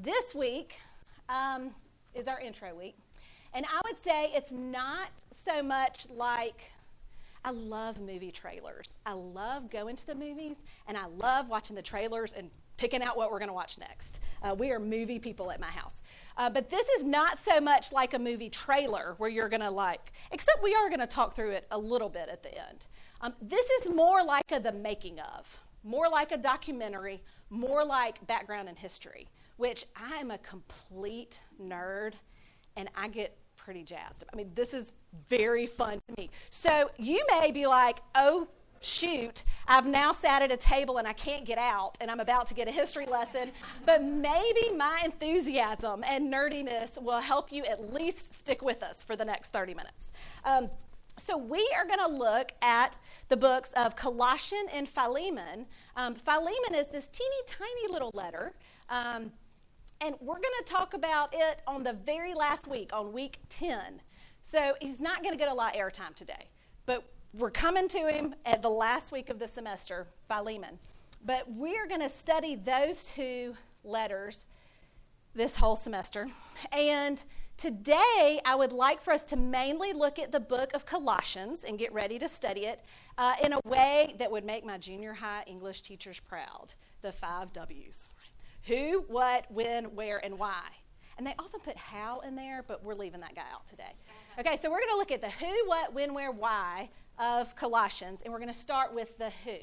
This week is our intro week. And I would say it's not so much like, I love movie trailers. I love going to the movies, and I love watching the trailers and picking out what we're going to watch next. We are movie people at my house. But this is not so much like a movie trailer where you're going to except we are going to talk through it a little bit at the end. This is more like the making of, more like a documentary, more like background and history, which I am a complete nerd, and I get pretty jazzed. I mean, this is very fun to me. So you may be like, oh, shoot, I've now sat at a table and I can't get out, and I'm about to get a history lesson, but maybe my enthusiasm and nerdiness will help you at least stick with us for the next 30 minutes. So we are going to look at the books of Colossians and Philemon. Philemon is this teeny tiny little letter, and we're going to talk about it on the very last week, on week 10. So he's not going to get a lot of airtime today, but we're coming to him at the last week of the semester, Philemon. But we're going to study those two letters this whole semester. And today, I would like for us to mainly look at the book of Colossians and get ready to study it in a way that would make my junior high English teachers proud. The 5 W's. Who, what, when, where, and why. And they often put how in there, but we're leaving that guy out today. Okay, so we're going to look at the who, what, when, where, why of Colossians, and we're going to start with the who.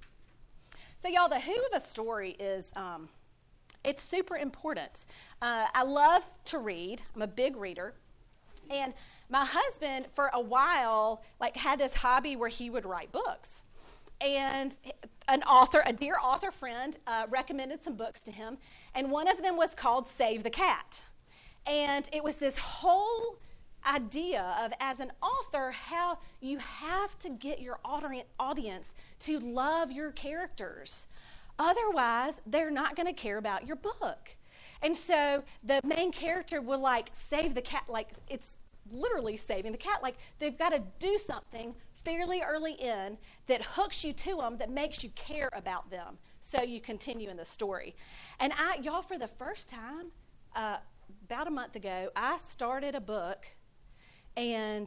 So y'all, the who of a story is, it's super important. I love to read. I'm a big reader. And my husband, for a while, had this hobby where he would write books. And a dear author friend, recommended some books to him, and one of them was called Save the Cat. And it was this whole idea of, as an author, how you have to get your audience to love your characters. Otherwise, they're not going to care about your book. And so the main character will save the cat, it's literally saving the cat. They've got to do something fairly early in that hooks you to them, that makes you care about them, so you continue in the story. And y'all, for the first time, about a month ago, I started a book, and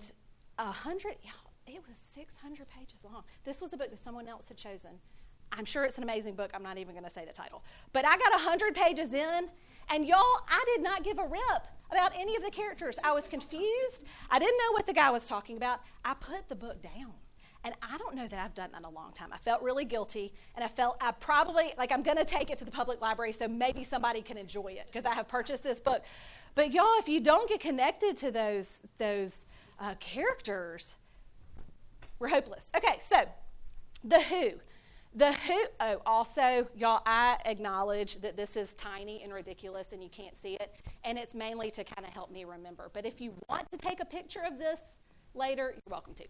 it was 600 pages long. This was a book that someone else had chosen. I'm sure it's an amazing book. I'm not even going to say the title. But I got 100 pages in, and y'all, I did not give a rip about any of the characters. I was confused. I didn't know what the guy was talking about. I put the book down. And I don't know that I've done that in a long time. I felt really guilty, and I felt I probably, I'm going to take it to the public library so maybe somebody can enjoy it, because I have purchased this book. But y'all, if you don't get connected to those characters, we're hopeless. Okay, so the who. Also, y'all, I acknowledge that this is tiny and ridiculous and you can't see it, and it's mainly to kind of help me remember. But if you want to take a picture of this later, you're welcome to.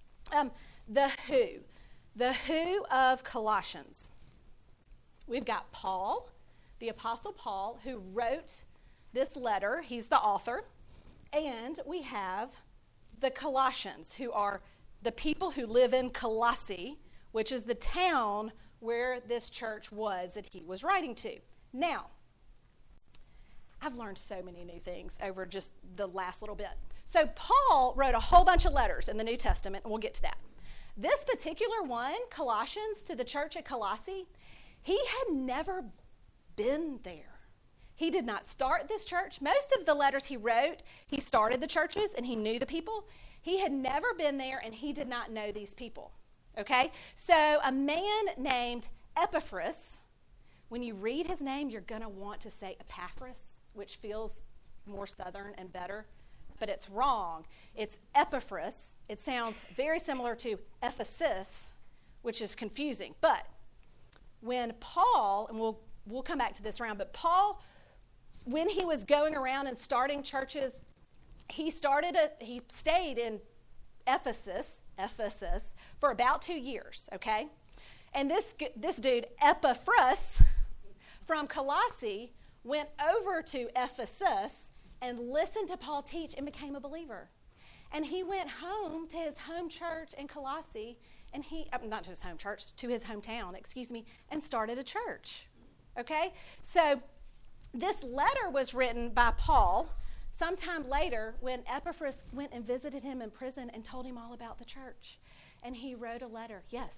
The who of Colossians. We've got Paul, the Apostle Paul, who wrote this letter. He's the author. And we have the Colossians, who are the people who live in Colossae, which is the town where this church was that he was writing to. Now, I've learned so many new things over just the last little bit. So Paul wrote a whole bunch of letters in the New Testament, and we'll get to that. This particular one, Colossians, to the church at Colossae, he had never been there. He did not start this church. Most of the letters he wrote, he started the churches and he knew the people. He had never been there, and he did not know these people. Okay, so a man named Epaphras, when you read his name, you're going to want to say Epaphras, which feels more southern and better, but it's wrong. It's Epaphras. It sounds very similar to Ephesus, which is confusing. But when Paul, and we'll come back to this round, but Paul, when he was going around and starting churches, he stayed in Ephesus for about 2 years, okay? And this dude, Epaphras, from Colossae, went over to Ephesus and listened to Paul teach and became a believer. And he went home to his home church in Colossae, and not to his home church, to his hometown, and started a church, okay? So This letter was written by Paul sometime later when Epaphras went and visited him in prison and told him all about the church. And he wrote a letter. Yes.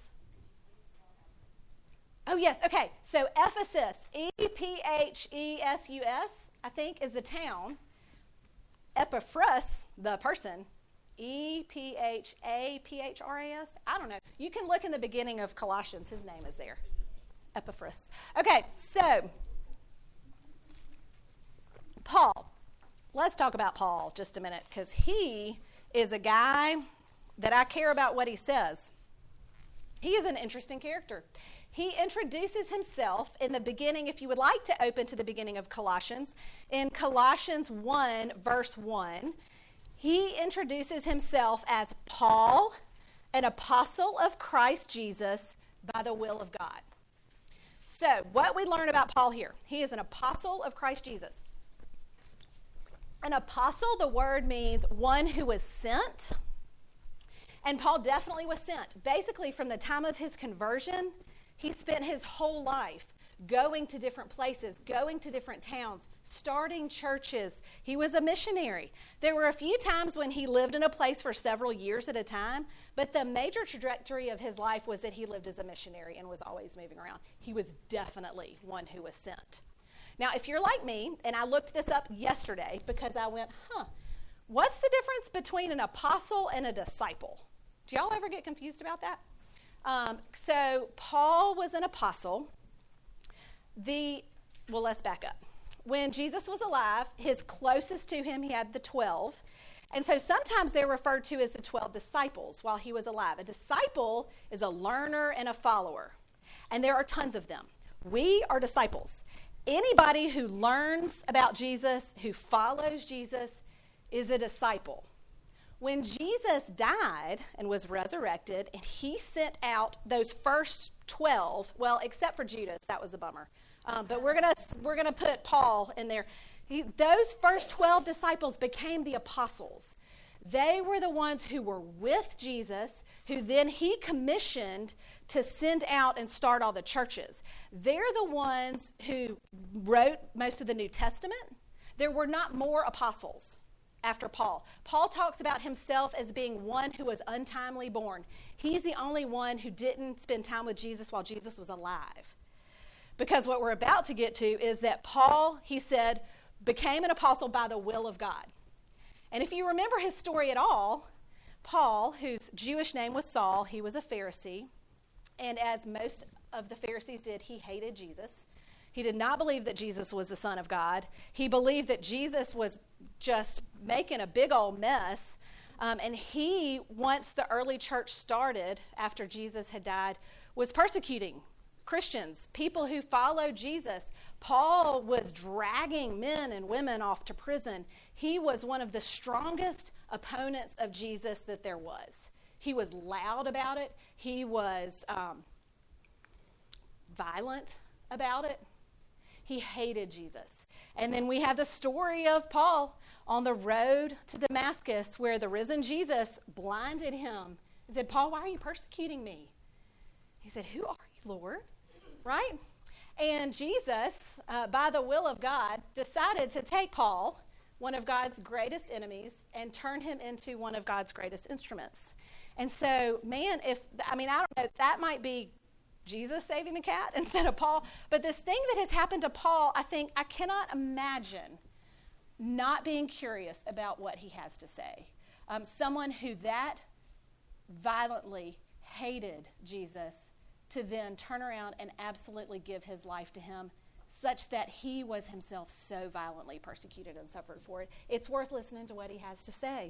Oh, yes. Okay. So Ephesus, Ephesus, I think, is the town. Epaphras, the person, Ephapphras. I don't know. You can look in the beginning of Colossians. His name is there. Epaphras. Okay, so Paul. Let's talk about Paul just a minute, because he is a guy that I care about what he says. He is an interesting character. He introduces himself in the beginning, if you would like to open to the beginning of Colossians, in Colossians 1, verse 1, he introduces himself as Paul, an apostle of Christ Jesus by the will of God. So, what we learn about Paul here, he is an apostle of Christ Jesus. An apostle, the word means one who was sent, and Paul definitely was sent. Basically, from the time of his conversion, he spent his whole life going to different places, going to different towns, starting churches. He was a missionary. There were a few times when he lived in a place for several years at a time, but the major trajectory of his life was that he lived as a missionary and was always moving around. He was definitely one who was sent. Now, if you're like me, and I looked this up yesterday because I went, what's the difference between an apostle and a disciple? Do y'all ever get confused about that? So Paul was an apostle. Let's back up. When Jesus was alive, his closest to him, he had the 12. And so sometimes they're referred to as the 12 disciples while he was alive. A disciple is a learner and a follower. And there are tons of them. We are disciples. Anybody who learns about Jesus, who follows Jesus, is a disciple. When Jesus died and was resurrected, and he sent out those first 12, well, except for Judas, that was a bummer. But we're gonna put Paul in there. Those first 12 disciples became the apostles. They were the ones who were with Jesus, who then he commissioned to send out and start all the churches. They're the ones who wrote most of the New Testament. There were not more apostles after Paul. Paul talks about himself as being one who was untimely born. He's the only one who didn't spend time with Jesus while Jesus was alive. Because what we're about to get to is that Paul, he said, became an apostle by the will of God. And if you remember his story at all, Paul, whose Jewish name was Saul, he was a Pharisee. And as most of the Pharisees did, he hated Jesus. He did not believe that Jesus was the Son of God. He believed that Jesus was just making a big old mess. And he, once the early church started, after Jesus had died, was persecuting Christians, people who followed Jesus. Paul was dragging men and women off to prison. He was one of the strongest opponents of Jesus that there was. He was loud about it. He was violent about it. He hated Jesus. And then we have the story of Paul on the road to Damascus, where the risen Jesus blinded him and said, "Paul, why are you persecuting me?" He said, "Who are you, Lord?" Right? And Jesus, by the will of God, decided to take Paul, one of God's greatest enemies, and turn him into one of God's greatest instruments. And so, man, I don't know, that might be Jesus saving the cat instead of Paul. But this thing that has happened to Paul, I cannot imagine not being curious about what he has to say. Someone who that violently hated Jesus to then turn around and absolutely give his life to him, such that he was himself so violently persecuted and suffered for it. It's worth listening to what he has to say.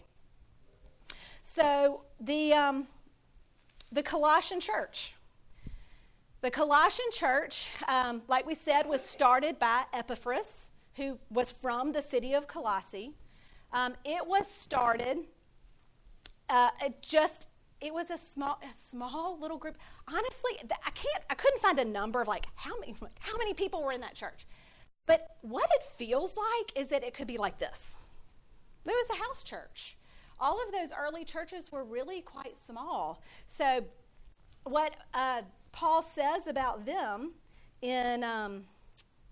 So the Colossian church. The Colossian church, like we said, was started by Epaphras, who was from the city of Colossae. It was started it was a small little group. Honestly, I couldn't find a number of how many people were in that church. But what it feels like is that it could be like this. There was a house church. All of those early churches were really quite small. So what Paul says about them in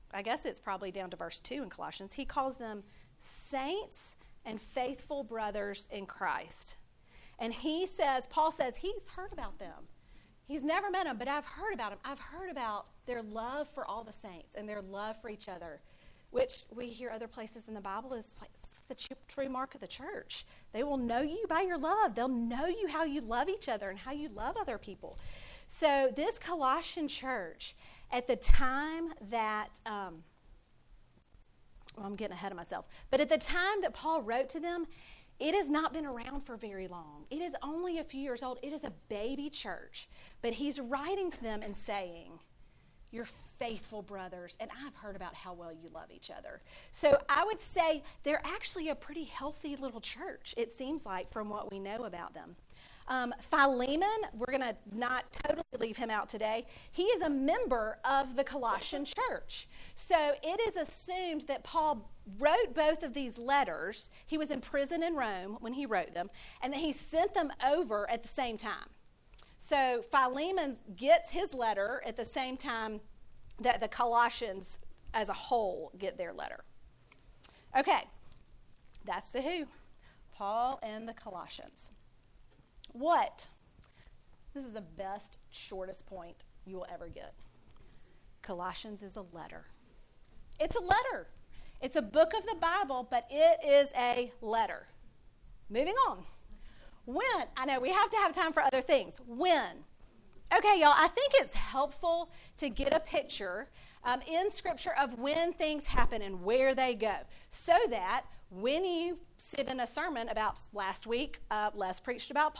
I guess it's probably down to verse 2 in Colossians. He calls them saints and faithful brothers in Christ. And Paul says he's heard about them. He's never met them, but I've heard about them. I've heard about their love for all the saints and their love for each other, which we hear other places in the Bible is the true mark of the church. They will know you by your love. They'll know you how you love each other and how you love other people. So this Colossian church, at the time that, I'm getting ahead of myself, but at the time that Paul wrote to them, it has not been around for very long. It is only a few years old. It is a baby church. But he's writing to them and saying, you're faithful brothers, and I've heard about how well you love each other. So I would say they're actually a pretty healthy little church, it seems like, from what we know about them. Philemon, we're going to not totally leave him out today. He is a member of the Colossian church. So it is assumed that Paul wrote both of these letters. He was in prison in Rome when he wrote them, and that he sent them over at the same time. So Philemon gets his letter at the same time that the Colossians as a whole get their letter. Okay, that's the who. Paul and the Colossians. What? This is the best, shortest point you will ever get. Colossians is a letter. It's a letter. It's a book of the Bible, but it is a letter. Moving on. When? I know we have to have time for other things. When? Okay, y'all, I think it's helpful to get a picture in Scripture of when things happen and where they go, so that when you sit in a sermon about last week, Les preached about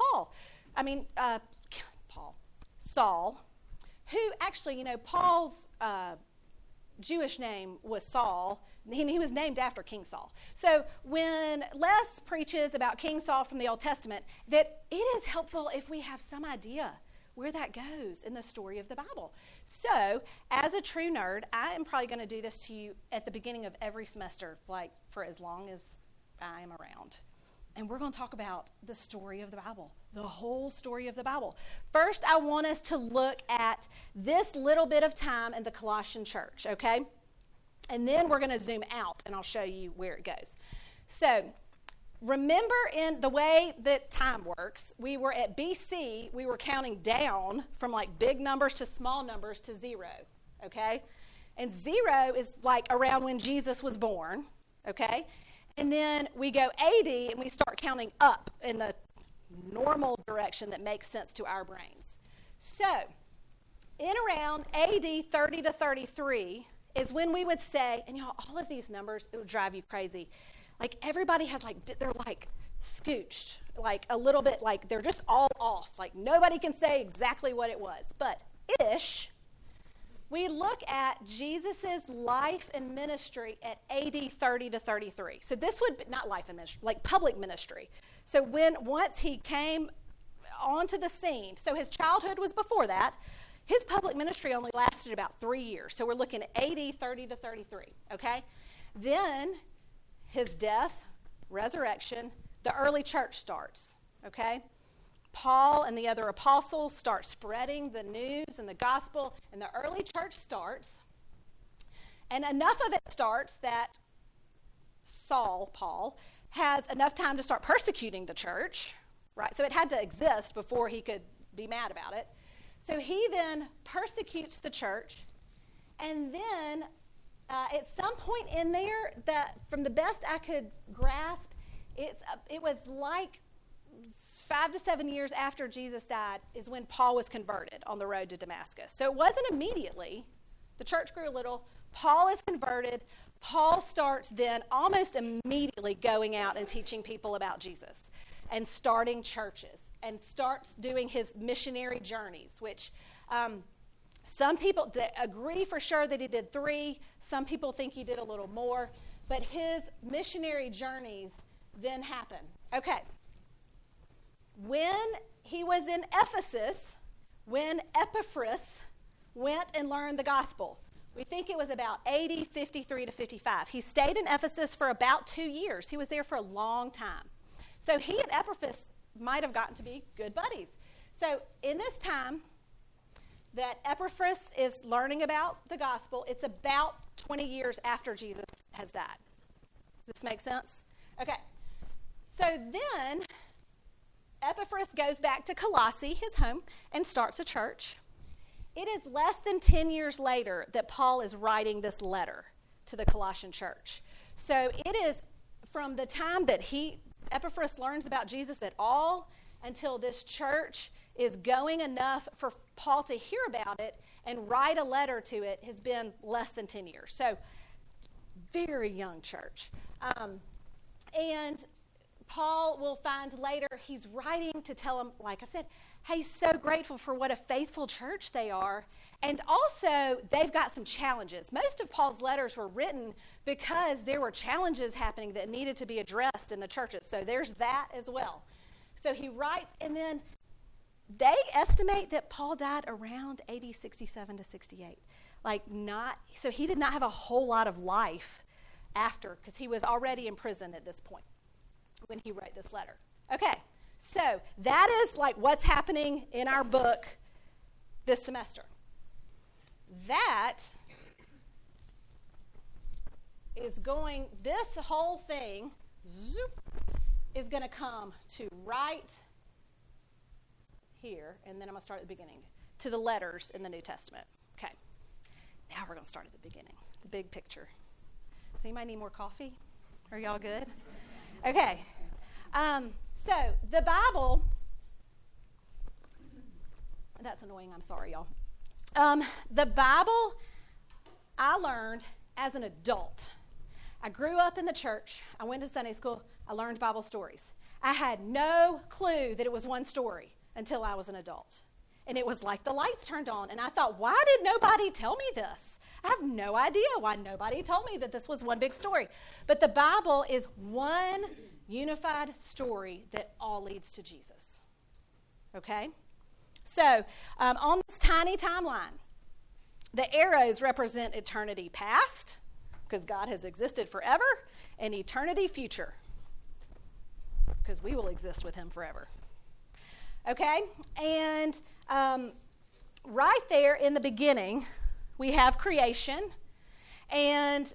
Saul, who actually, Paul's Jewish name was Saul, and he was named after King Saul. So when Les preaches about King Saul from the Old Testament, that it is helpful if we have some idea where that goes in the story of the Bible. So, as a true nerd, I am probably going to do this to you at the beginning of every semester, like for as long as I am around. And we're going to talk about the story of the Bible, the whole story of the Bible. First, I want us to look at this little bit of time in the Colossian church, okay? And then we're going to zoom out, and I'll show you where it goes. So, remember in the way that time works, we were at BC, we were counting down from like big numbers to small numbers to 0, okay? And 0 is like around when Jesus was born, okay? And then we go 80 and we start counting up in the normal direction that makes sense to our brains. So, in around AD 30 to 33 is when we would say, and y'all, all of these numbers, it would drive you crazy. Like everybody has they're like scooched, like a little bit, like they're just all off. Like nobody can say exactly what it was. But we look at Jesus' life and ministry at AD 30 to 33. So this would be not life and ministry, like public ministry. So once he came onto the scene, so his childhood was before that. His public ministry only lasted about 3 years. So we're looking at AD 30 to 33, okay? Then his death, resurrection, the early church starts, okay? Paul and the other apostles start spreading the news and the gospel, and the early church starts. And enough of it starts that Paul, has enough time to start persecuting the church, right? So it had to exist before he could be mad about it. So he then persecutes the church, and then at some point in there, that from the best I could grasp, it was like 5 to 7 years after Jesus died is when Paul was converted on the road to Damascus. So it wasn't immediately. The church grew a little. Paul is converted. Paul starts then almost immediately going out and teaching people about Jesus and starting churches and starts doing his missionary journeys, which some people agree for sure that he did 3. Some people think he did a little more. But his missionary journeys then happen. Okay. When he was in Ephesus, when Epaphras went and learned the gospel, we think it was about AD 53 to 55. He stayed in Ephesus for about 2 years. He was there for a long time. So he and Epaphras might have gotten to be good buddies. So in this time, that Epaphras is learning about the gospel. It's about 20 years after Jesus has died. This makes sense? Okay. So then Epaphras goes back to Colossae, his home, and starts a church. It is less than 10 years later that Paul is writing this letter to the Colossian church. So it is from the time that Epaphras learns about Jesus at all until this church is going enough for Paul to hear about it and write a letter to it has been less than 10 years. So very young church. And Paul will find later he's writing to tell them, like I said, hey, he's so grateful for what a faithful church they are. And also, they've got some challenges. Most of Paul's letters were written because there were challenges happening that needed to be addressed in the churches. So there's that as well. So he writes, and then they estimate that Paul died around AD 67 to 68. So he did not have a whole lot of life after, because he was already in prison at this point when he wrote this letter. Okay, so that is like what's happening in our book this semester. That is this whole thing, is going to come to right here, and then I'm going to start at the beginning, to the letters in the New Testament. Okay, now we're going to start at the beginning, the big picture. Does anybody need more coffee? Are y'all good? Okay. So the Bible, that's annoying, I'm sorry, y'all. The Bible I learned as an adult. I grew up in the church. I went to Sunday school. I learned Bible stories. I had no clue that it was one story until I was an adult. And it was like the lights turned on. And I thought, why did nobody tell me this? I have no idea why nobody told me that this was one big story. But the Bible is one unified story that all leads to Jesus. Okay? So, on this tiny timeline, the arrows represent eternity past, because God has existed forever, and eternity future, because we will exist with him forever. Okay? And right there in the beginning, we have creation. And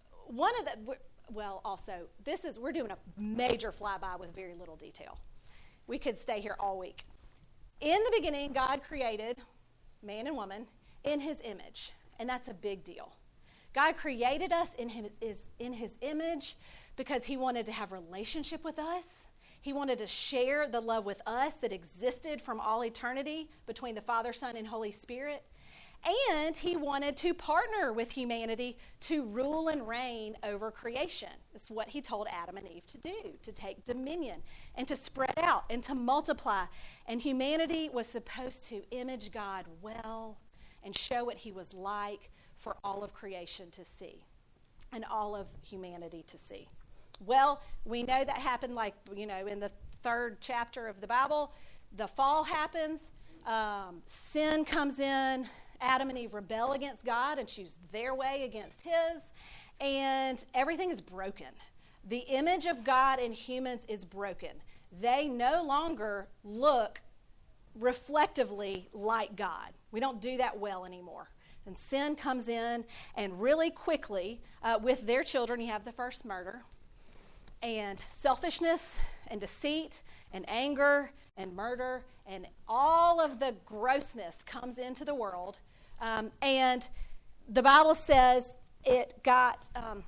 we're doing a major flyby with very little detail. We could stay here all week. In the beginning, God created man and woman in his image, and that's a big deal. God created us in his image because he wanted to have relationship with us. He wanted to share the love with us that existed from all eternity between the Father, Son, and Holy Spirit. And he wanted to partner with humanity to rule and reign over creation. It's what he told Adam and Eve to do, to take dominion and to spread out and to multiply. And humanity was supposed to image God well and show what he was like for all of creation to see and all of humanity to see. Well, we know that happened in the 3rd chapter of the Bible. The fall happens. Sin comes in. Adam and Eve rebel against God and choose their way against his, and everything is broken. The image of God in humans is broken. They no longer look reflectively like God. We don't do that well anymore. And sin comes in, and really quickly, with their children, you have the first murder, and selfishness, and deceit, and anger, and murder, and all of the grossness comes into the world. And the Bible says it got,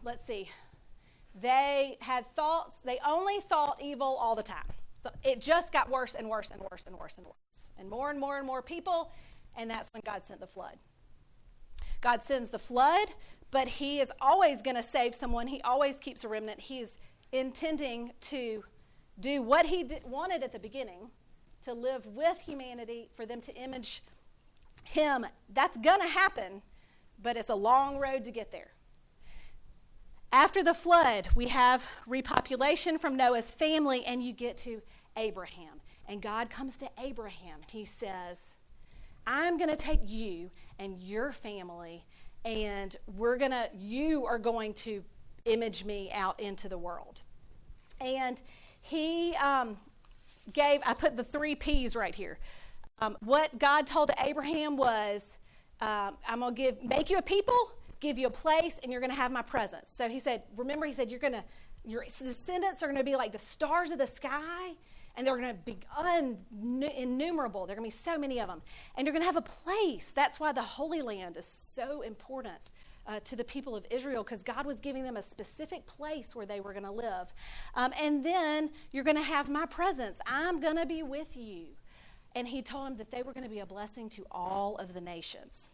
they had thoughts, they only thought evil all the time. So it just got worse and worse and worse and worse and worse. And more people, and that's when God sent the flood. God sends the flood, but he is always going to save someone. He always keeps a remnant. He is intending to do what he wanted at the beginning, to live with humanity, for them to image him. That's going to happen, but it's a long road to get there. After the flood, we have repopulation from Noah's family, and you get to Abraham. And God comes to Abraham. He says, I'm going to take you and your family, and you are going to image me out into the world. And he I put the 3 P's right here. what God told Abraham was, I'm going to make you a people, give you a place, and you're going to have my presence. So he said, your descendants are going to be like the stars of the sky, and they're going to be innumerable. There are going to be so many of them. And you're going to have a place. That's why the Holy Land is so important to the people of Israel, because God was giving them a specific place where they were going to live. And then you're going to have my presence. I'm going to be with you. And he told them that they were going to be a blessing to all of the nations.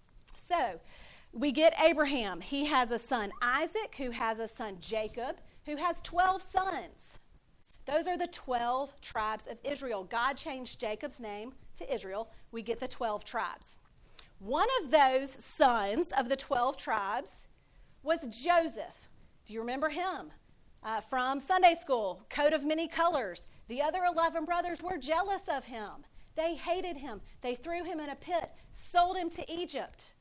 So we get Abraham. He has a son, Isaac, who has a son, Jacob, who has 12 sons. Those are the 12 tribes of Israel. God changed Jacob's name to Israel. We get the 12 tribes. One of those sons of the 12 tribes was Joseph. Do you remember him? From Sunday school, coat of many colors. The other 11 brothers were jealous of him. They hated him. They threw him in a pit, sold him to Egypt.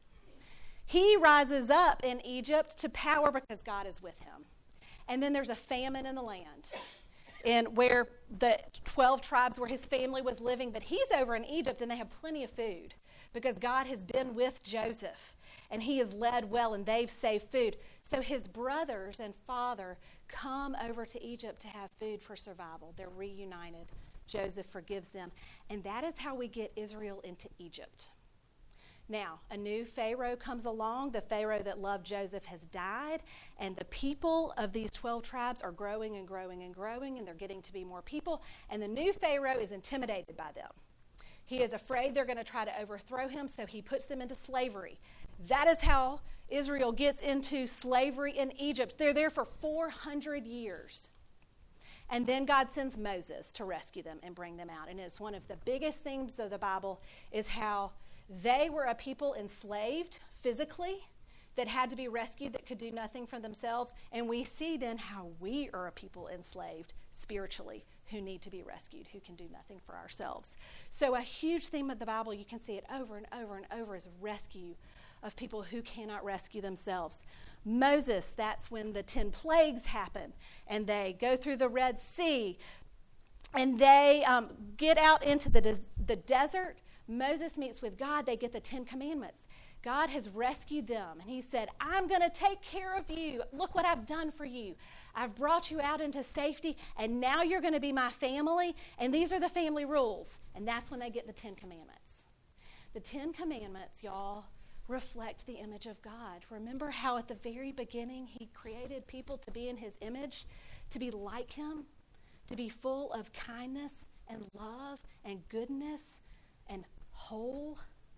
He rises up in Egypt to power because God is with him. And then there's a famine in the land, and where the 12 tribes where his family was living, but he's over in Egypt and they have plenty of food because God has been with Joseph and he has led well and they've saved food. So his brothers and father come over to Egypt to have food for survival. They're reunited. Joseph forgives them. And that is how we get Israel into Egypt. Now, a new Pharaoh comes along. The Pharaoh that loved Joseph has died, and the people of these 12 tribes are growing and growing and growing, and they're getting to be more people, and the new Pharaoh is intimidated by them. He is afraid they're going to try to overthrow him, so he puts them into slavery. That is how Israel gets into slavery in Egypt. They're there for 400 years. And then God sends Moses to rescue them and bring them out. And it's one of the biggest themes of the Bible is how they were a people enslaved physically that had to be rescued, that could do nothing for themselves. And we see then how we are a people enslaved spiritually who need to be rescued, who can do nothing for ourselves. So a huge theme of the Bible, you can see it over and over and over, is rescue of people who cannot rescue themselves. Moses, that's when the 10 plagues happen, and they go through the Red Sea, and they get out into the desert. Moses meets with God. They get the 10 commandments. God has rescued them, and he said, I'm going to take care of you. Look what I've done for you. I've brought you out into safety, and now you're going to be my family, and these are the family rules. And that's when they get the 10 commandments. The 10 commandments, y'all, reflect the image of God. Remember how at the very beginning he created people to be in his image, to be like him, to be full of kindness and love and goodness and whole.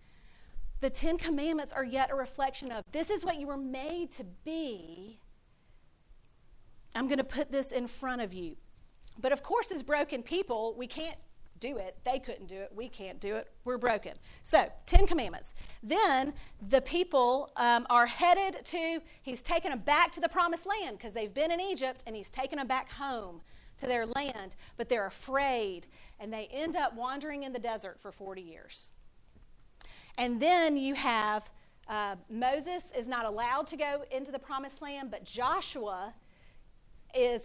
The 10 commandments are yet a reflection of, this is what you were made to be. I'm going to put this in front of you. But of course, as broken people, we can't do it. They couldn't do it. We can't do it. We're broken. So, 10 commandments. Then the people are headed to, he's taken them back to the promised land because they've been in Egypt, and he's taken them back home to their land, but they're afraid, and they end up wandering in the desert for 40 years. And then you have Moses is not allowed to go into the promised land, but Joshua is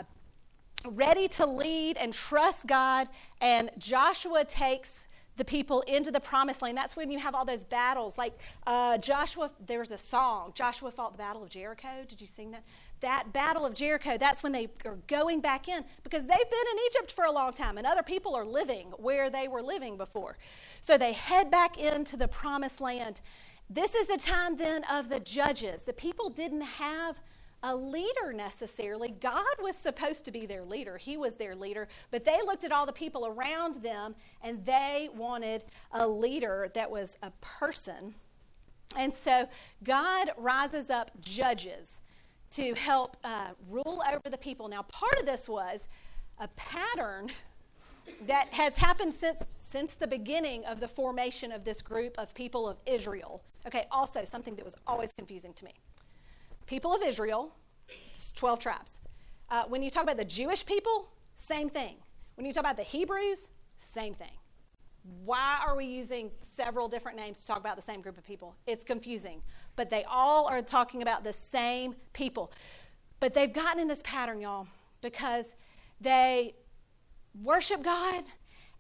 ready to lead and trust God, and Joshua takes the people into the promised land. That's when you have all those battles. Like Joshua, there's a song, Joshua fought the Battle of Jericho. Did you sing that? That Battle of Jericho, that's when they are going back in because they've been in Egypt for a long time and other people are living where they were living before. So they head back into the promised land. This is the time then of the judges. The people didn't have a leader necessarily. God was supposed to be their leader. He was their leader. But they looked at all the people around them and they wanted a leader that was a person. And so God rises up judges to help rule over the people. Now, part of this was a pattern that has happened since the beginning of the formation of this group of people of Israel. Okay, also something that was always confusing to me. People of Israel, 12 tribes. When you talk about the Jewish people, same thing. When you talk about the Hebrews, same thing. Why are we using several different names to talk about the same group of people? It's confusing. But they all are talking about the same people. But they've gotten in this pattern, y'all, because they worship God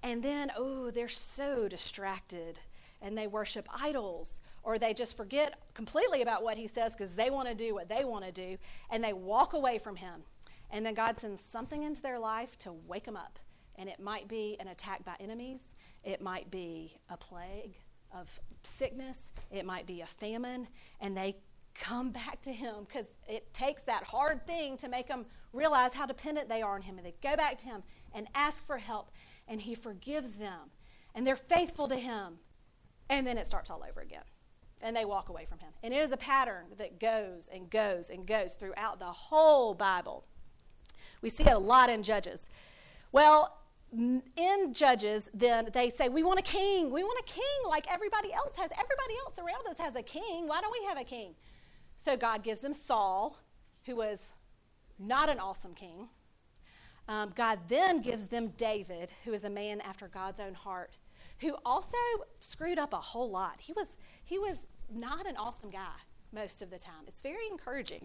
And then, they're so distracted and they worship idols, or they just forget completely about what he says because they want to do what they want to do, and they walk away from him. And then God sends something into their life to wake them up. And it might be an attack by enemies. It might be a plague of sickness. It might be a famine. And they come back to him because it takes that hard thing to make them realize how dependent they are on him. And they go back to him and ask for help. And he forgives them. And they're faithful to him. And then it starts all over again. And they walk away from him. And it is a pattern that goes and goes and goes throughout the whole Bible. We see it a lot in Judges. Well, in Judges, then they say, we want a king. We want a king like everybody else has. Everybody else around us has a king. Why don't we have a king? So God gives them Saul, who was not an awesome king. God then gives them David, who is a man after God's own heart, who also screwed up a whole lot. He was not an awesome guy most of the time. It's very encouraging.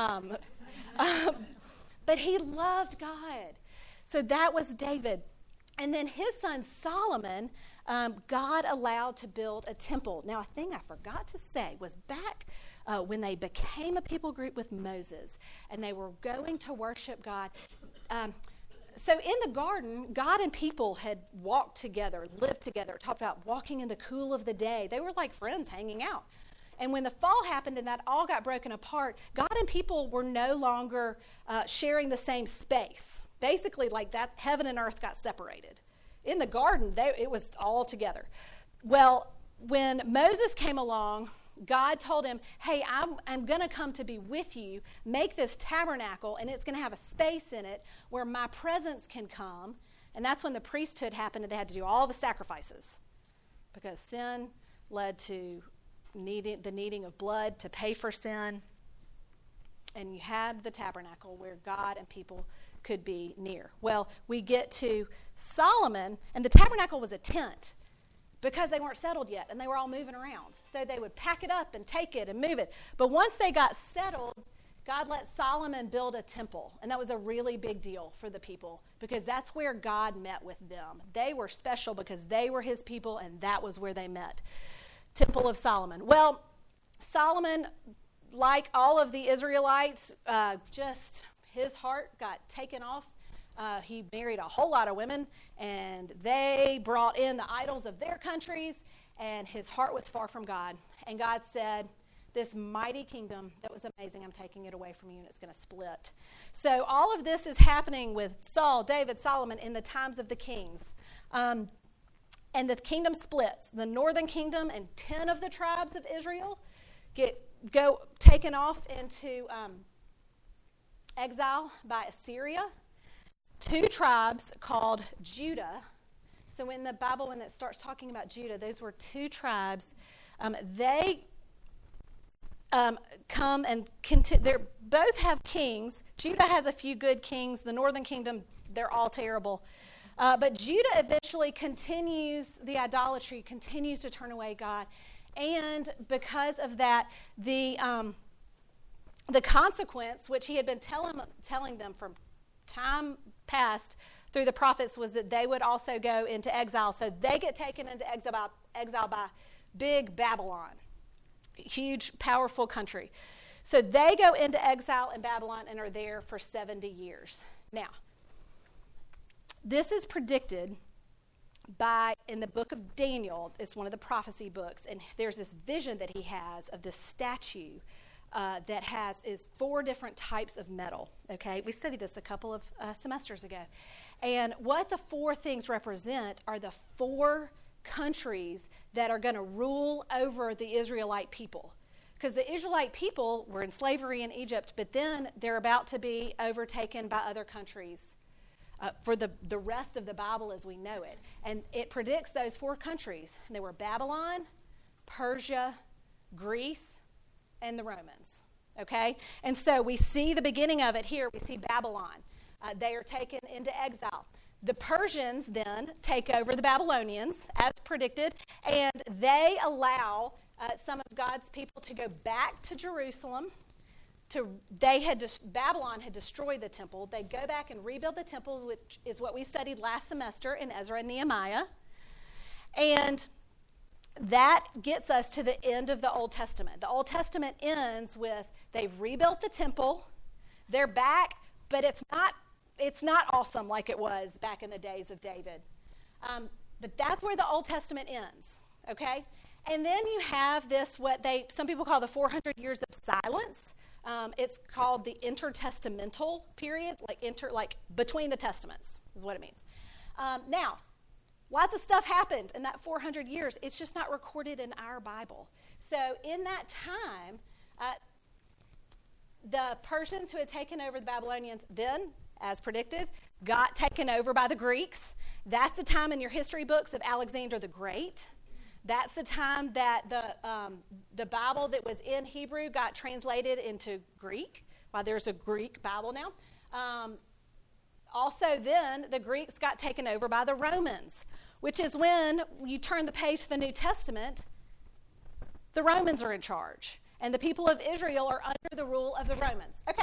But he loved God. So that was David. And then his son Solomon, God allowed to build a temple. Now, a thing I forgot to say was back when they became a people group with Moses and they were going to worship God. So in the garden, God and people had walked together, lived together, talked about walking in the cool of the day. They were like friends hanging out. And when the fall happened and that all got broken apart, God and people were no longer sharing the same space. Basically, like that, heaven and earth got separated. In the garden, it was all together. Well, when Moses came along, God told him, hey, I'm going to come to be with you, make this tabernacle, and it's going to have a space in it where my presence can come. And that's when the priesthood happened and they had to do all the sacrifices because sin led to the needing of blood to pay for sin. And you had the tabernacle where God and people could be near. Well, we get to Solomon, and the tabernacle was a tent because they weren't settled yet, and they were all moving around. So they would pack it up and take it and move it. But once they got settled, God let Solomon build a temple, and that was a really big deal for the people because that's where God met with them. They were special because they were his people, and that was where they met. Temple of Solomon. Well, Solomon, like all of the Israelites, just his heart got taken off. He married a whole lot of women, and they brought in the idols of their countries, and his heart was far from God. And God said, this mighty kingdom that was amazing, I'm taking it away from you, and it's going to split. So all of this is happening with Saul, David, Solomon in the times of the kings. And the kingdom splits. The northern kingdom and 10 of the tribes of Israel go taken off into exile by Assyria. 2 tribes called Judah. So in the Bible, when it starts talking about Judah, those were 2 tribes. They come and they both have kings. Judah has a few good kings. The northern kingdom, they're all terrible. But Judah eventually continues the idolatry, continues to turn away God. And because of that, the consequence, which he had been telling them from time past through the prophets, was that they would also go into exile. So they get taken into exile by big Babylon, huge, powerful country. So they go into exile in Babylon and are there for 70 years. Now, this is predicted in the book of Daniel. It's one of the prophecy books, and there's this vision that he has of this statue that is 4 different types of metal. Okay, we studied this a couple of semesters ago, and what the 4 things represent are the 4 countries that are going to rule over the Israelite people. Because the Israelite people were in slavery in Egypt, but then they're about to be overtaken by other countries for the rest of the Bible as we know it. And it predicts those 4 countries. They were Babylon, Persia, Greece, and the Romans. Okay? And so we see the beginning of it here. We see Babylon. They are taken into exile. The Persians then take over the Babylonians, as predicted, and they allow some of God's people to go back to Jerusalem Babylon had destroyed the temple. They'd go back and rebuild the temple, which is what we studied last semester in Ezra and Nehemiah. And that gets us to the end of the Old Testament. The Old Testament ends with they've rebuilt the temple, they're back, but it's not awesome like it was back in the days of David. But that's where the Old Testament ends, okay? And then you have this, some people call the 400 years of silence. It's called the intertestamental period, like between the testaments is what it means. Now, lots of stuff happened in that 400 years. It's just not recorded in our Bible. So in that time, the Persians who had taken over the Babylonians then, as predicted, got taken over by the Greeks. That's the time in your history books of Alexander the Great. That's the time that the Bible that was in Hebrew got translated into Greek. Well, there's a Greek Bible now. Also then, the Greeks got taken over by the Romans, which is when you turn the page to the New Testament, the Romans are in charge. And the people of Israel are under the rule of the Romans. Okay,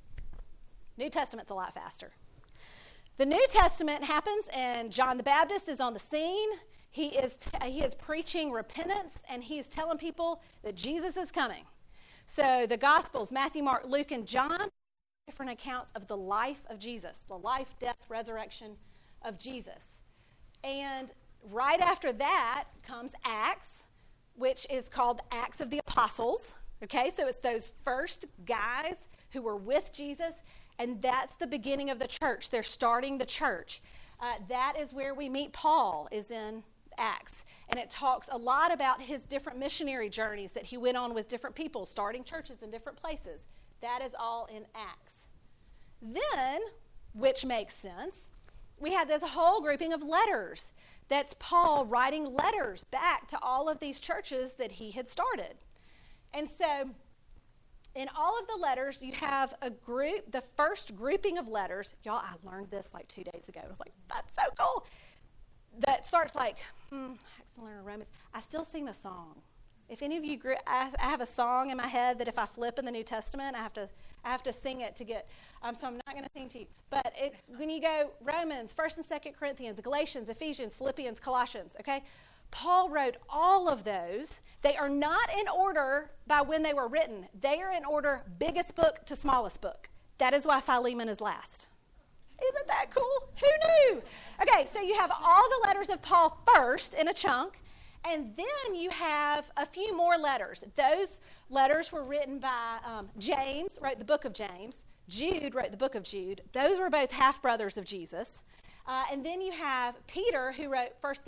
New Testament's a lot faster. The New Testament happens, and John the Baptist is on the scene. He is preaching repentance, and he's telling people that Jesus is coming. So the Gospels, Matthew, Mark, Luke, and John, different accounts of the life of Jesus, the life, death, resurrection of Jesus. And right after that comes Acts, which is called Acts of the Apostles. Okay, so it's those first guys who were with Jesus, and that's the beginning of the church. They're starting the church. That is where we meet Paul, is in Acts. And it talks a lot about his different missionary journeys that he went on with different people, starting churches in different places. That is all in Acts. Then, which makes sense, we have this whole grouping of letters. That's Paul writing letters back to all of these churches that he had started. And so, in all of the letters, you have the first grouping of letters. Y'all, I learned this like 2 days ago. I was like, that's so cool. That starts like, excellent Romans. I still sing the song. If any of you, I have a song in my head that if I flip in the New Testament, I have to sing it to get, so I'm not going to sing to you. But when you go Romans, 1st and 2nd Corinthians, Galatians, Ephesians, Philippians, Colossians, okay? Paul wrote all of those. They are not in order by when they were written. They are in order biggest book to smallest book. That is why Philemon is last. Isn't that cool? Who knew? Okay, so you have all the letters of Paul first in a chunk, and then you have a few more letters. Those letters were written by James, wrote the book of James. Jude wrote the book of Jude. Those were both half-brothers of Jesus. And then you have Peter, who wrote 1st,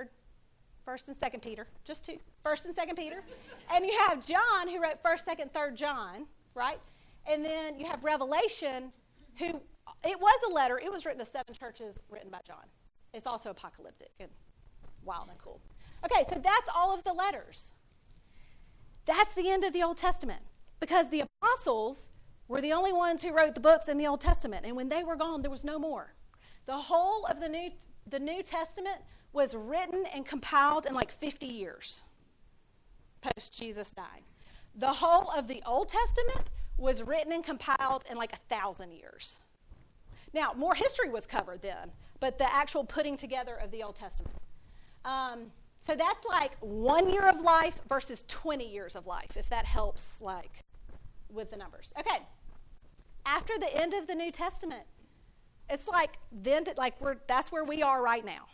and 2nd Peter, just two, 1st and 2nd Peter. And you have John, who wrote 1st, 2nd, 3rd John, right? And then you have Revelation, who, it was a letter. It was written to 7 churches, written by John. It's also apocalyptic and wild and cool. Okay, so that's all of the letters. That's the end of the Old Testament, because the apostles were the only ones who wrote the books in the Old Testament, and when they were gone, there was no more. The whole of the New Testament was written and compiled in like 50 years post Jesus dying. The whole of the Old Testament was written and compiled in like 1,000 years. Now, more history was covered then, but the actual putting together of the Old Testament. So that's like 1 year of life versus 20 years of life, if that helps, like, with the numbers. Okay, after the end of the New Testament, it's like then, that's where we are right now.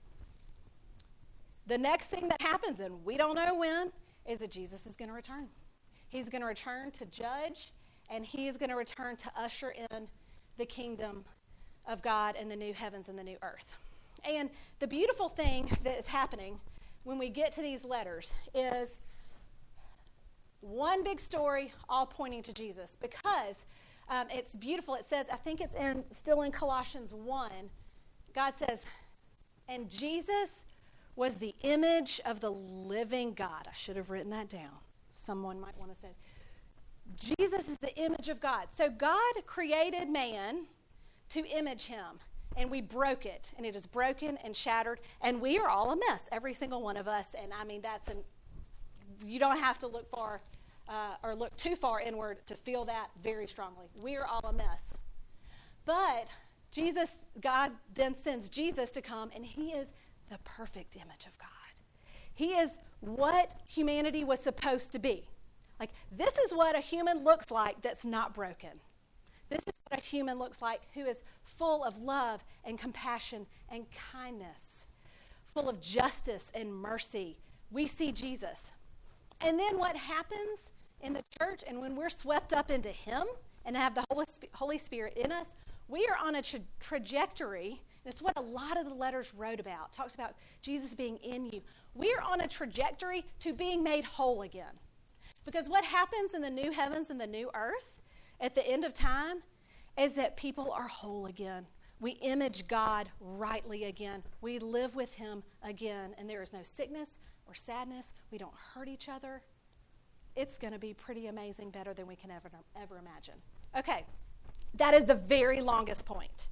The next thing that happens, and we don't know when, is that Jesus is going to return. He's going to return to judge, and he is going to return to usher in the kingdom of God and the new heavens and the new earth. And the beautiful thing that is happening when we get to these letters is one big story all pointing to Jesus, because it's beautiful. It says, I think it's still in Colossians 1, God says, and Jesus was the image of the living God. I should have written that down. Someone might want to say, Jesus is the image of God. So God created man to image him, and we broke it, and it is broken and shattered, and we are all a mess, every single one of us. And I mean, you don't have to look far. or look too far inward to feel that very strongly. We are all a mess. But God then sends Jesus to come, and he is the perfect image of God. He is what humanity was supposed to be. Like, this is what a human looks like that's not broken. This is what a human looks like who is full of love and compassion and kindness, full of justice and mercy. We see Jesus. And then what happens in the church, and when we're swept up into him and have the Holy Spirit in us, we are on a trajectory, and it's what a lot of the letters wrote about. It talks about Jesus being in you. We are on a trajectory to being made whole again. Because what happens in the new heavens and the new earth at the end of time is that people are whole again. We image God rightly again. We live with him again, and there is no sickness or sadness. We don't hurt each other. It's going to be pretty amazing, better than we can ever imagine. Okay, that is the very longest point.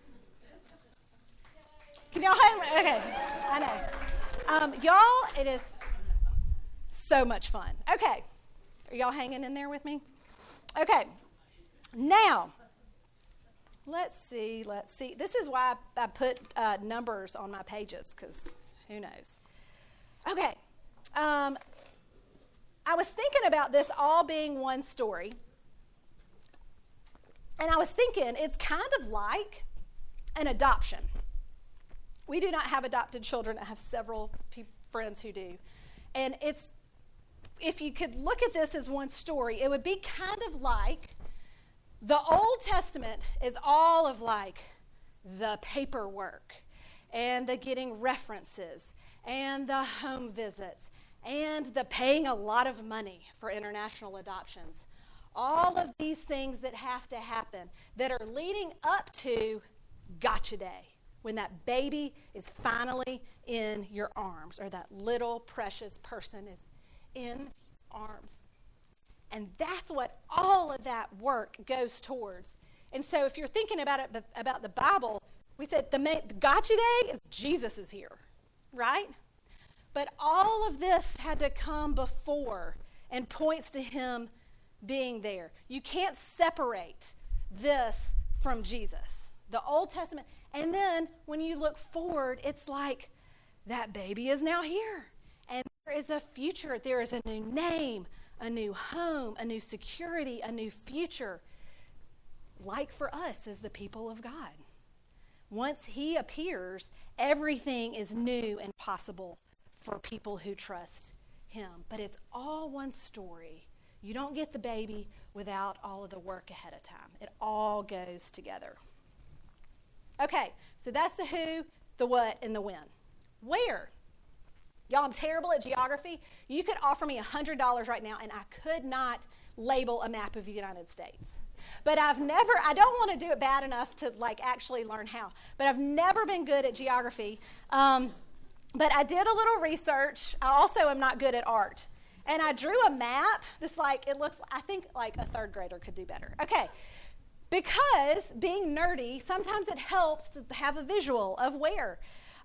Can y'all hang? Okay, I know. Y'all, it is so much fun. Okay, are y'all hanging in there with me? Okay, now, let's see. This is why I put numbers on my pages, because who knows? Okay, I was thinking about this all being one story, and I was thinking it's kind of like an adoption. We do not have adopted children. I have several friends who do. And if you could look at this as one story, it would be kind of like the Old Testament is all of like the paperwork and the getting references and the home visits and the paying a lot of money for international adoptions. All of these things that have to happen that are leading up to Gotcha Day, when that baby is finally in your arms, or that little precious person is in arms. And that's what all of that work goes towards. And so if you're thinking about it, about the Bible, we said the Gotcha Day is Jesus is here, right? But all of this had to come before and points to him being there. You can't separate this from Jesus. The Old Testament. And then when you look forward, it's like that baby is now here. And there is a future. There is a new name, a new home, a new security, a new future. Like for us as the people of God. Once he appears, everything is new and possible for people who trust him. But it's all one story. You don't get the baby without all of the work ahead of time. It all goes together. Okay, so that's the who, the what, and the when. Where? Y'all, I'm terrible at geography. You could offer me $100 right now, and I could not label a map of the United States. But I don't want to do it bad enough to actually learn how. But I've never been good at geography. But I did a little research. I also am not good at art. And I drew a map. I think a third grader could do better. Okay. Because being nerdy, sometimes it helps to have a visual of where.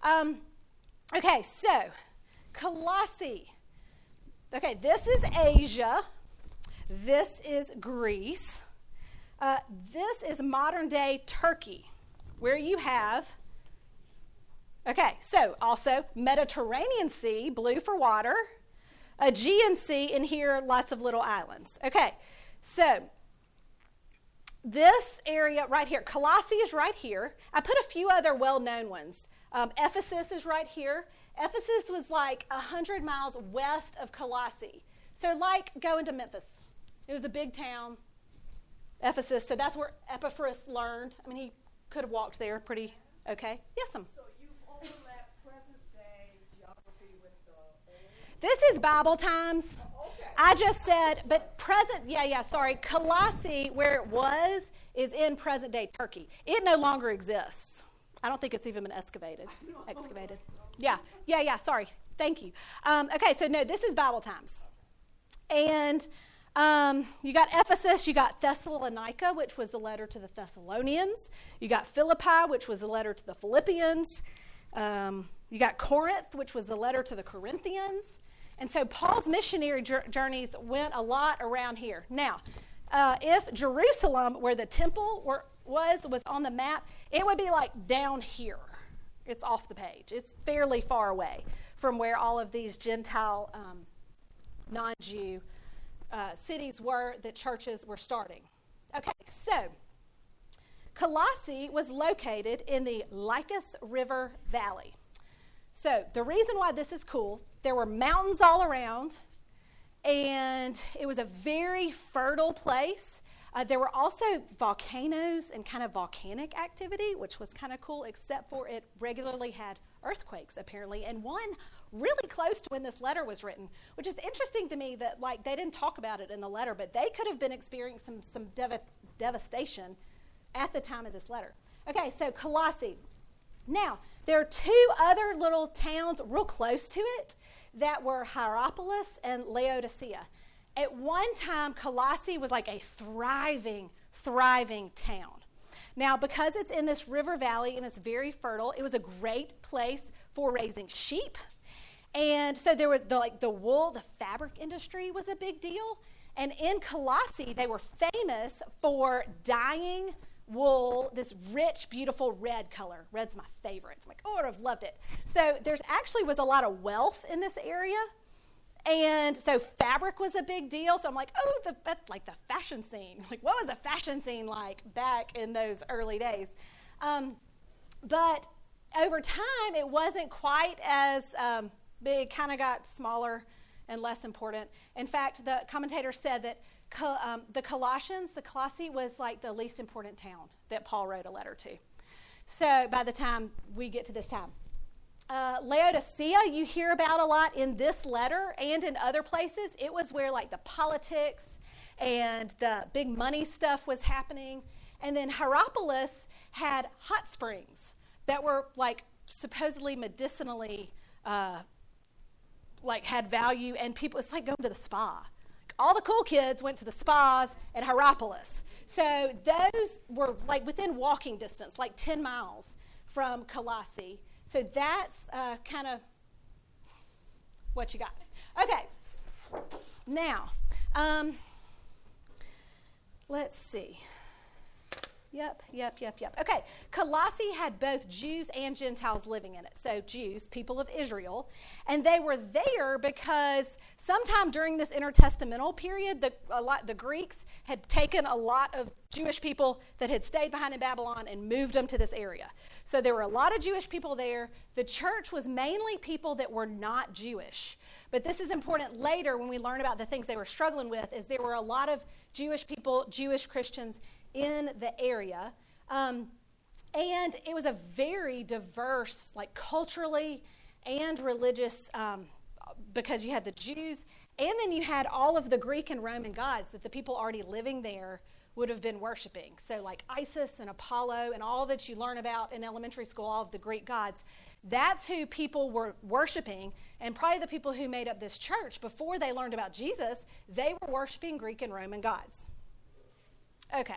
Okay, so Colossae. Okay, this is Asia. This is Greece. This is modern-day Turkey, where you have, okay, so also Mediterranean Sea, blue for water, Aegean Sea, and here lots of little islands. Okay, so this area right here, Colossae is right here. I put a few other well-known ones. Ephesus is right here. Ephesus was 100 miles west of Colossae. So going to Memphis. It was a big town, Ephesus. So that's where Epaphras learned. I mean, he could have walked there pretty okay. Yes, ma'am. So you've overlapped present-day geography with the old? This is Bible times. Okay. I just said, but present, sorry. Colossae, where it was, is in present-day Turkey. It no longer exists. I don't think it's even been excavated. Yeah, sorry. Thank you. Okay, so no, this is Bible times. And you got Ephesus, you got Thessalonica, which was the letter to the Thessalonians. You got Philippi, which was the letter to the Philippians. You got Corinth, which was the letter to the Corinthians. And so Paul's missionary journeys went a lot around here. Now, if Jerusalem, where the temple was on the map, it would be like down here. It's off the page. It's fairly far away from where all of these Gentile, non-Jew cities were that churches were starting. Okay, so Colossae was located in the Lycus River Valley. So the reason why this is cool, there were mountains all around, and it was a very fertile place. There were also volcanoes and kind of volcanic activity, which was kind of cool, except for it regularly had earthquakes, apparently, and one really close to when this letter was written, which is interesting to me that, like, they didn't talk about it in the letter, but they could have been experiencing some devastation at the time of this letter. Okay, so Colossae. Now, there are two other little towns real close to it that were Hierapolis and Laodicea. At one time, Colossae was like a thriving town. Now, because it's in this river valley and it's very fertile, it was a great place for raising sheep. And so there was the wool, the fabric industry was a big deal. And in Colossae, they were famous for dyeing wool this rich, beautiful red color. Red's my favorite. I'm like, oh, I would have loved it. So there's actually was a lot of wealth in this area. And so fabric was a big deal. So I'm like, oh, that's like the fashion scene. Like, what was the fashion scene like back in those early days? But over time, it wasn't quite as big, kind of got smaller and less important. In fact, the commentator said that the Colossae was like the least important town that Paul wrote a letter to. So by the time we get to this time. Laodicea, you hear about a lot in this letter and in other places. It was where like the politics and the big money stuff was happening. And then Hierapolis had hot springs that were like supposedly medicinally like had value, and people, it's like going to the spa. All the cool kids went to the spas at Hierapolis. So those were like within walking distance, like 10 miles from Colossae. So that's kind of what you got. Okay. Now, let's see. Yep. Okay, Colossae had both Jews and Gentiles living in it. So Jews, people of Israel, and they were there because sometime during this intertestamental period, the Greeks had taken a lot of Jewish people that had stayed behind in Babylon and moved them to this area. So there were a lot of Jewish people there. The church was mainly people that were not Jewish. But this is important later when we learn about the things they were struggling with, is there were a lot of Jewish people, Jewish Christians in the area. And it was a very diverse, like culturally and religious, because you had the Jews, and then you had all of the Greek and Roman gods that the people already living there would have been worshiping. So like Isis and Apollo and all that you learn about in elementary school, all of the Greek gods, that's who people were worshiping. And probably the people who made up this church, before they learned about Jesus, they were worshiping Greek and Roman gods. Okay.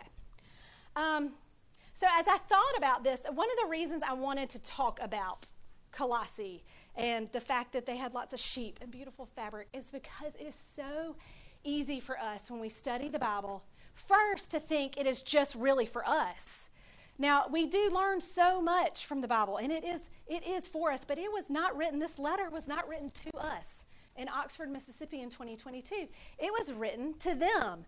So as I thought about this, one of the reasons I wanted to talk about Colossae and the fact that they had lots of sheep and beautiful fabric is because it is so easy for us when we study the Bible, first to think it is just really for us. Now, we do learn so much from the Bible, and it is for us, but it was not written, this letter was not written to us in Oxford, Mississippi in 2022. It was written to them.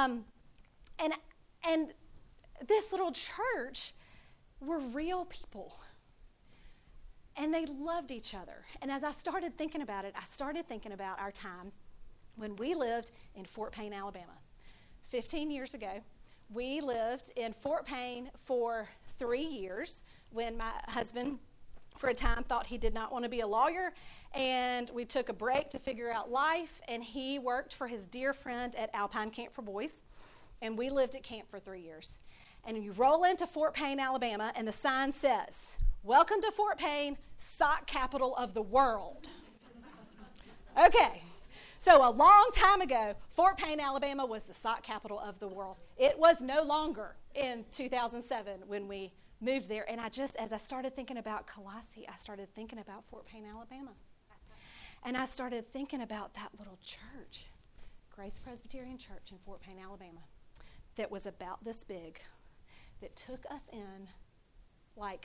And this little church were real people. And they loved each other. And as I started thinking about it, I started thinking about our time when we lived in Fort Payne, Alabama. 15 years ago, we lived in Fort Payne for 3 years when my husband, for a time, thought he did not want to be a lawyer. And we took a break to figure out life. And he worked for his dear friend at Alpine Camp for Boys. And we lived at camp for 3 years. And you roll into Fort Payne, Alabama, and the sign says, "Welcome to Fort Payne, sock capital of the world." Okay, so a long time ago, Fort Payne, Alabama was the sock capital of the world. It was no longer in 2007 when we moved there. And as I started thinking about Colossae, I started thinking about Fort Payne, Alabama. And I started thinking about that little church, Grace Presbyterian Church in Fort Payne, Alabama, that was about this big, that took us in like,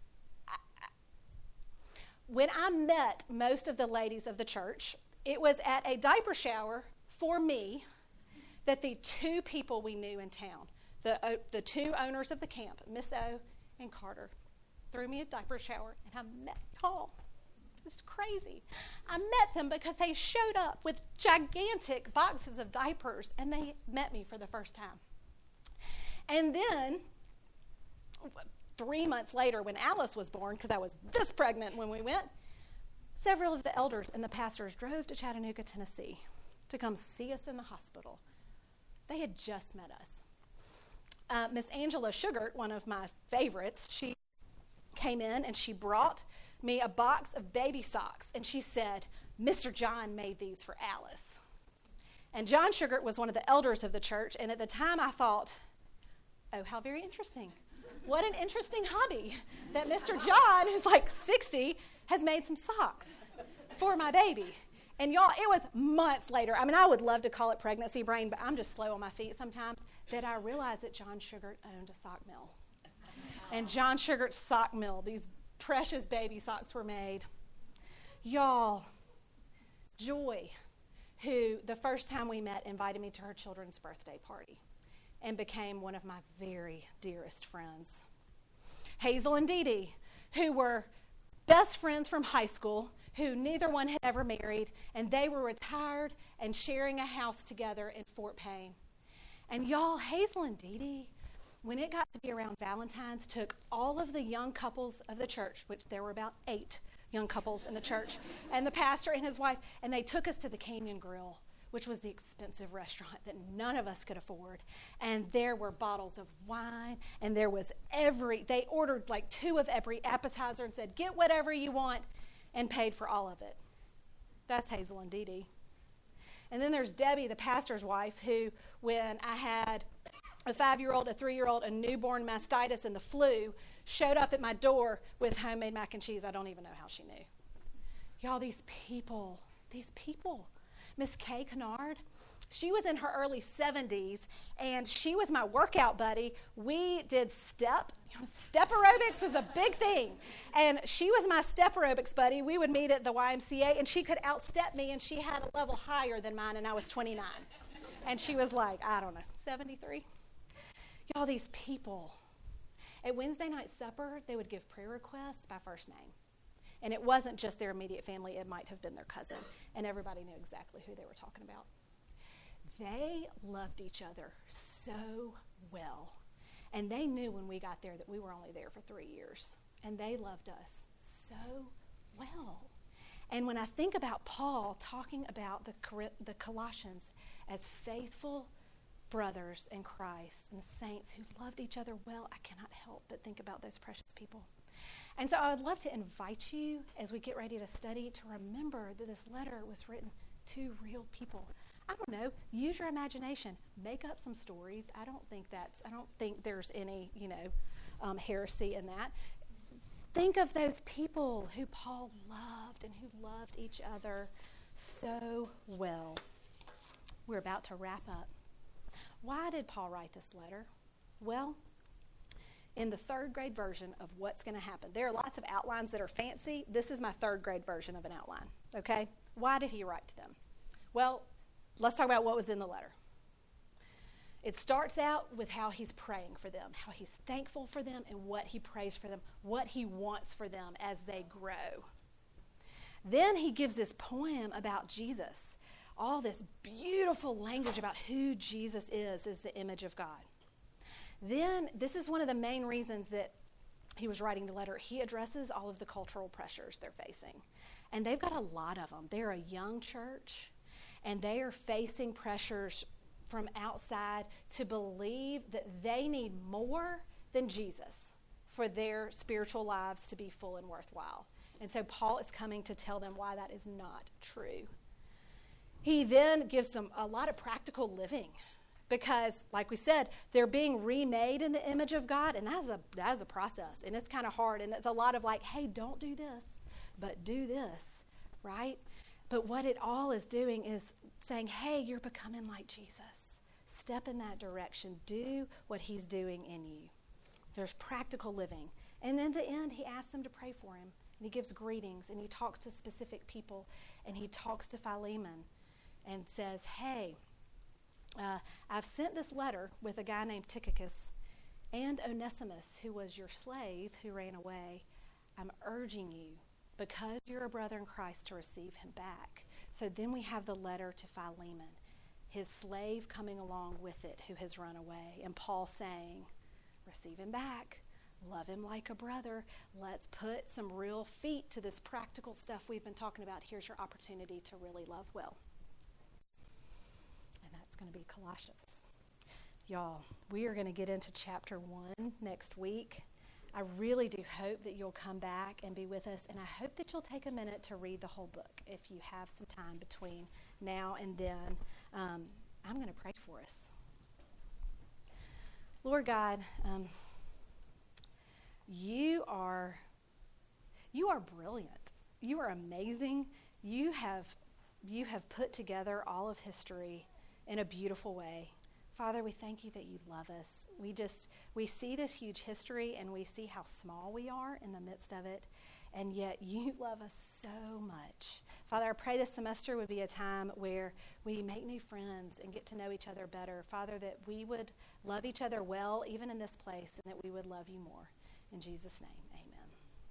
when I met most of the ladies of the church, it was at a diaper shower for me that the two people we knew in town, the two owners of the camp, Miss O and Carter, threw me a diaper shower, and I met y'all. It's crazy. I met them because they showed up with gigantic boxes of diapers, and they met me for the first time. And then 3 months later, when Alice was born, because I was this pregnant when we went, several of the elders and the pastors drove to Chattanooga, Tennessee to come see us in the hospital. They had just met us. Miss Angela Sugart, one of my favorites, she came in and she brought me a box of baby socks, and she said, Mr. John made these for Alice. And John Sugart was one of the elders of the church, and at the time I thought, oh, how very interesting. What an interesting hobby that Mr. John, who's like 60, has made some socks for my baby. And y'all, it was months later. I mean, I would love to call it pregnancy brain, but I'm just slow on my feet sometimes, that I realized that John Sugart owned a sock mill. And John Sugart's sock mill, these precious baby socks were made. Y'all, Joy, who the first time we met invited me to her children's birthday party and became one of my very dearest friends. Hazel and Dee Dee, who were best friends from high school, who neither one had ever married, and they were retired and sharing a house together in Fort Payne. And y'all, Hazel and Dee Dee, when it got to be around Valentine's, took all of the young couples of the church, which there were about 8 young couples in the church, and the pastor and his wife, and they took us to the Canyon Grill, which was the expensive restaurant that none of us could afford. And there were bottles of wine, and there was they ordered like 2 of every appetizer and said, get whatever you want, and paid for all of it. That's Hazel and Dee Dee. And then there's Debbie, the pastor's wife, who, when I had a 5-year-old, a 3-year-old, a newborn mastitis, and the flu, showed up at my door with homemade mac and cheese. I don't even know how she knew. Y'all, these people. Miss Kay Kennard, she was in her early 70s, and she was my workout buddy. We did step aerobics was a big thing, and she was my step aerobics buddy. We would meet at the YMCA, and she could outstep me, and she had a level higher than mine, and I was 29. And she was like, I don't know, 73? Y'all, these people. At Wednesday night supper, they would give prayer requests by first name. And it wasn't just their immediate family. It might have been their cousin. And everybody knew exactly who they were talking about. They loved each other so well. And they knew when we got there that we were only there for 3 years. And they loved us so well. And when I think about Paul talking about the Colossians as faithful brothers in Christ and saints who loved each other well, I cannot help but think about those precious people. And so I would love to invite you, as we get ready to study, to remember that this letter was written to real people. I don't know, use your imagination. Make up some stories. I don't think there's any, heresy in that. Think of those people who Paul loved and who loved each other so well. We're about to wrap up. Why did Paul write this letter? Well, in the 3rd grade version of what's going to happen, there are lots of outlines that are fancy. This is my 3rd grade version of an outline, okay? Why did he write to them? Well, let's talk about what was in the letter. It starts out with how he's praying for them, how he's thankful for them, and what he prays for them, what he wants for them as they grow. Then he gives this poem about Jesus, all this beautiful language about who Jesus is the image of God. Then, this is one of the main reasons that he was writing the letter. He addresses all of the cultural pressures they're facing. And they've got a lot of them. They're a young church, and they are facing pressures from outside to believe that they need more than Jesus for their spiritual lives to be full and worthwhile. And so Paul is coming to tell them why that is not true. He then gives them a lot of practical living because, like we said, they're being remade in the image of God, and that is a process, and it's kind of hard, and it's a lot of like, hey, don't do this, but do this, right? But what it all is doing is saying, hey, you're becoming like Jesus. Step in that direction. Do what he's doing in you. There's practical living. And in the end, he asks them to pray for him. And he gives greetings, and he talks to specific people, and he talks to Philemon and says, hey, I've sent this letter with a guy named Tychicus and Onesimus, who was your slave who ran away. I'm urging you, because you're a brother in Christ, to receive him back. So then we have the letter to Philemon, his slave coming along with it who has run away. And Paul saying, receive him back. Love him like a brother. Let's put some real feet to this practical stuff we've been talking about. Here's your opportunity to really love well. And that's going to be Colossians. Y'all, we are going to get into chapter 1 next week. I really do hope that you'll come back and be with us, and I hope that you'll take a minute to read the whole book if you have some time between now and then. I'm going to pray for us. Lord God, you are brilliant. You are amazing. You have put together all of history in a beautiful way. Father, we thank you that you love us. We see this huge history, and we see how small we are in the midst of it, and yet you love us so much. Father, I pray this semester would be a time where we make new friends and get to know each other better. Father, that we would love each other well, even in this place, and that we would love you more. In Jesus' name, amen.